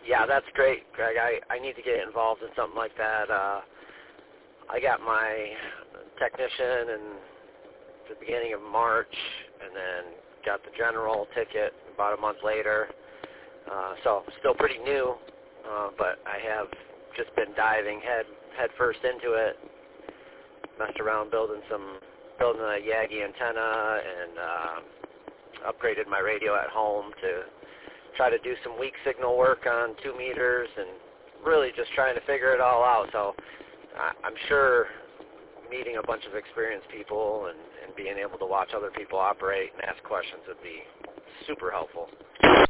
Yeah, that's great, Greg. I need to get involved in something like that. I got my technician in the beginning of March, and then got the general ticket about a month later. So still pretty new, but I have just been diving head first into it. Messed around building a Yagi antenna, and upgraded my radio at home to try to do some weak signal work on 2 meters, and really just trying to figure it all out. So I'm sure meeting a bunch of experienced people and being able to watch other people operate and ask questions would be super helpful.